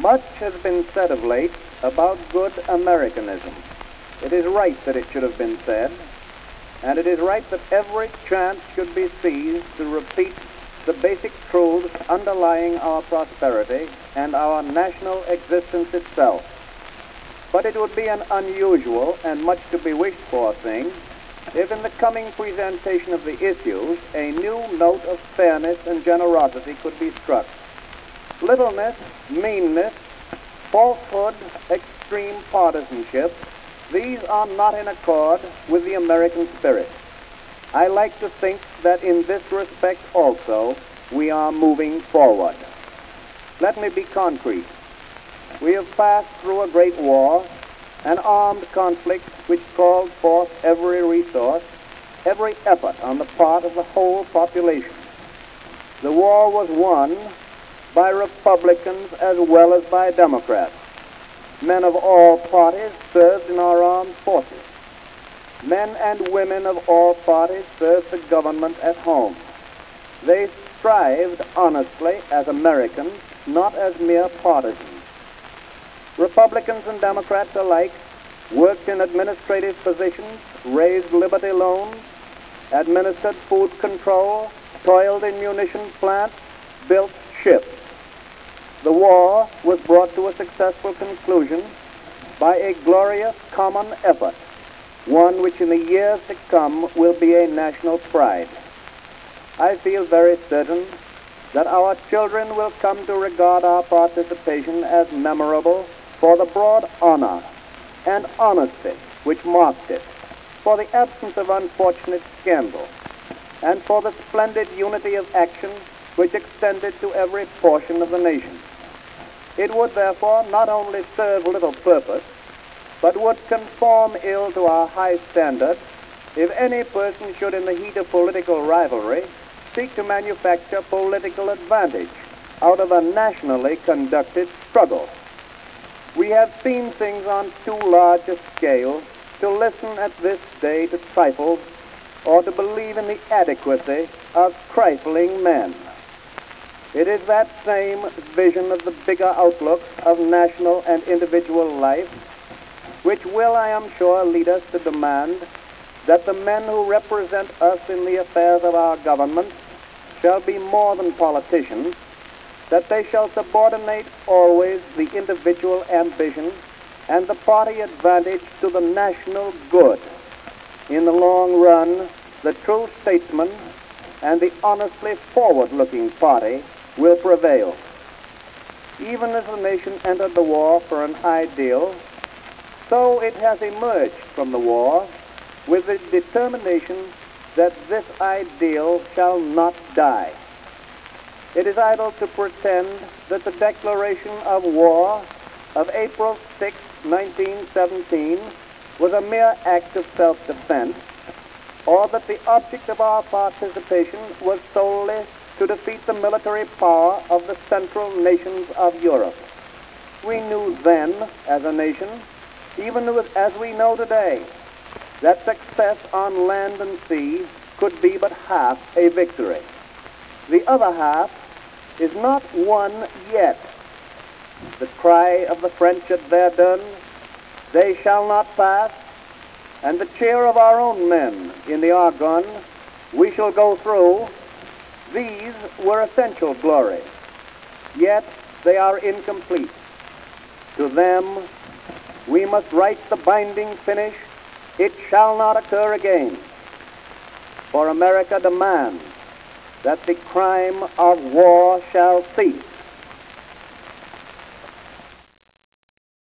Much has been said of late about good Americanism. It is right that it should have been said, and it is right that every chance should be seized to repeat the basic truths underlying our prosperity and our national existence itself. But it would be an unusual and much to be wished for thing if in the coming presentation of the issues a new note of fairness and generosity could be struck. Littleness, meanness, falsehood, extreme partisanship, these are not in accord with the American spirit. I like to think that in this respect also we are moving forward. Let me be concrete. We have passed through a great war, an armed conflict which called forth every resource, every effort on the part of the whole population. The war was won by Republicans as well as by Democrats. Men of all parties served in our armed forces. Men and women of all parties served the government at home. They strived honestly as Americans, not as mere partisans. Republicans and Democrats alike worked in administrative positions, raised liberty loans, administered food control, toiled in munition plants, built ships. The war was brought to a successful conclusion by a glorious common effort, one which in the years to come will be a national pride. I feel very certain that our children will come to regard our participation as memorable for the broad honor and honesty which marked it, for the absence of unfortunate scandal, and for the splendid unity of action which extended to every portion of the nation. It would therefore not only serve little purpose, but would conform ill to our high standards if any person should in the heat of political rivalry seek to manufacture political advantage out of a nationally conducted struggle. We have seen things on too large a scale to listen at this day to trifles or to believe in the adequacy of trifling men. It is that same vision of the bigger outlook of national and individual life which will, I am sure, lead us to demand that the men who represent us in the affairs of our government shall be more than politicians, that they shall subordinate always the individual ambition and the party advantage to the national good. In the long run, the true statesman and the honestly forward-looking party will prevail. Even as the nation entered the war for an ideal, so it has emerged from the war with the determination that this ideal shall not die. It is idle to pretend that the declaration of war of April 6, 1917 was a mere act of self-defense, or that the object of our participation was solely to defeat the military power of the central nations of Europe. We knew then, as a nation, even as we know today, that success on land and sea could be but half a victory. The other half is not won yet. The cry of the French at Verdun, "They shall not pass," and the cheer of our own men in the Argonne, "We shall go through," these were essential glories, yet they are incomplete. To them, we must write the binding finish, "It shall not occur again." For America demands that the crime of war shall cease.